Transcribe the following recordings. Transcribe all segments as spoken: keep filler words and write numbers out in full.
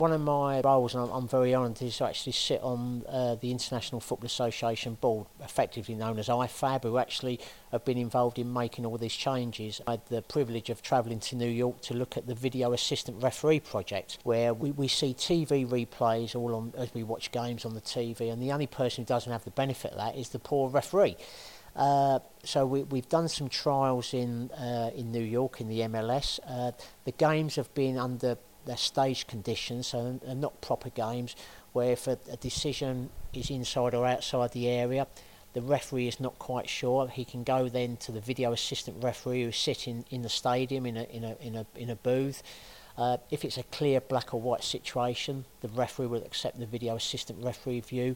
One of my roles, and I'm, I'm very honoured, is to actually sit on uh, the International Football Association board, effectively known as I F A B, who actually have been involved in making all these changes. I had the privilege of travelling to New York to look at the Video Assistant Referee project, where we, we see T V replays all on as we watch games on the T V, and the only person who doesn't have the benefit of that is the poor referee. Uh, so we, we've done some trials in uh, in New York in the M L S. Uh, the games have been under their stage conditions, so they're not proper games, where if a, a decision is inside or outside the area, the referee is not quite sure. He can go then to the video assistant referee who's sitting in the stadium in a in a in a in a booth. Uh, if it's a clear black or white situation, the referee will accept the video assistant referee view.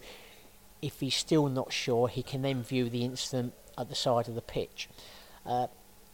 If he's still not sure, he can then view the incident at the side of the pitch. Uh,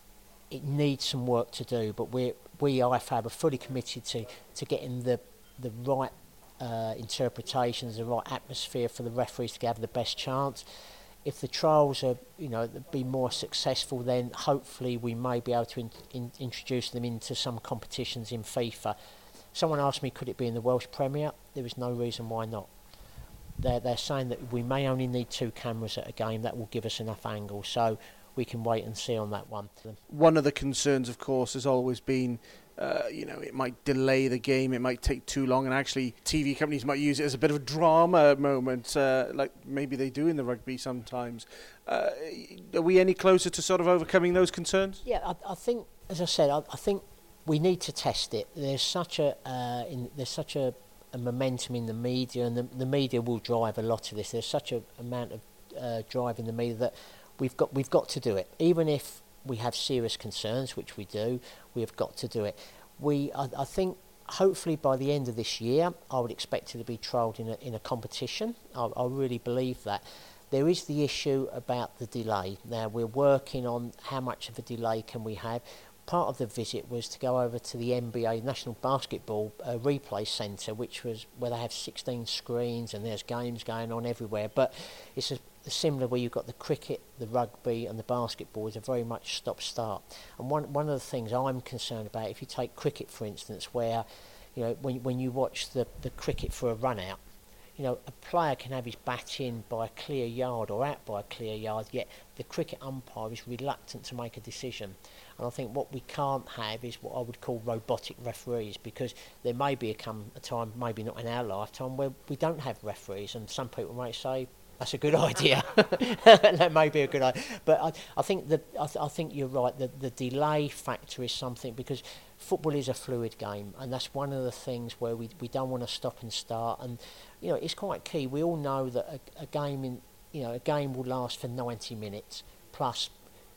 it needs some work to do, but we're we I F A B are fully committed to, to getting the the right uh, interpretations, the right atmosphere for the referees to have the best chance. If the trials are, you know, be more successful, then hopefully we may be able to in, in, introduce them into some competitions in FIFA. Someone asked me, could it be in the Welsh Premier? There is no reason why not. They're, they're saying that we may only need two cameras at a game. That will give us enough angles. So we can wait and see on that one. One of the concerns, of course, has always been, uh, you know, it might delay the game, it might take too long, and actually T V companies might use it as a bit of a drama moment, uh, like maybe they do in the rugby sometimes. Uh, are we any closer to sort of overcoming those concerns? Yeah, I, I think, as I said, I, I think we need to test it. There's such a uh, in, there's such a, a momentum in the media, and the, the media will drive a lot of this. There's such an amount of uh, drive in the media that We've got we've got to do it. Even if we have serious concerns, which we do, we have got to do it. We, I, I think, hopefully by the end of this year, I would expect it to be trialled in a in a competition. I, I really believe that. There is the issue about the delay. Now we're working on how much of a delay can we have. Part of the visit was to go over to the N B A National Basketball uh, Replay Centre, which was where they have sixteen screens and there's games going on everywhere. But it's a similar where you've got the cricket, the rugby and the basketball is a very much stop-start. And one one of the things I'm concerned about, if you take cricket for instance, where you know when when you watch the, the cricket for a run out, you know, a player can have his bat in by a clear yard or out by a clear yard, yet the cricket umpire is reluctant to make a decision. And I think what we can't have is what I would call robotic referees, because there may be a, come a time, maybe not in our lifetime, where we don't have referees, and some people might say, that's a good idea. That may be a good idea. But I, I think that I, th- I think you're right. The, the delay factor is something, because football is a fluid game, and that's one of the things where we we don't want to stop and start. And you know, it's quite key. We all know that a, a game in you know a game will last for ninety minutes plus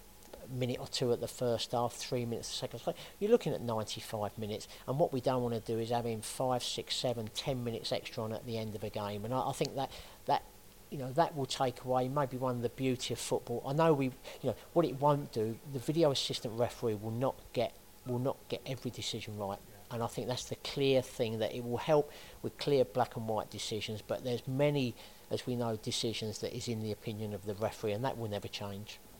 a minute or two at the first half, three minutes the second half. You're looking at ninety-five minutes, and what we don't want to do is having five, six, seven, ten minutes extra on at the end of a game. And I, I think that that. You know, that will take away maybe one of the beauty of football. I know we, you know, what it won't do, the video assistant referee will not get will not get every decision right. And I think that's the clear thing, that it will help with clear black and white decisions. But there's many, as we know, decisions that is in the opinion of the referee, and that will never change.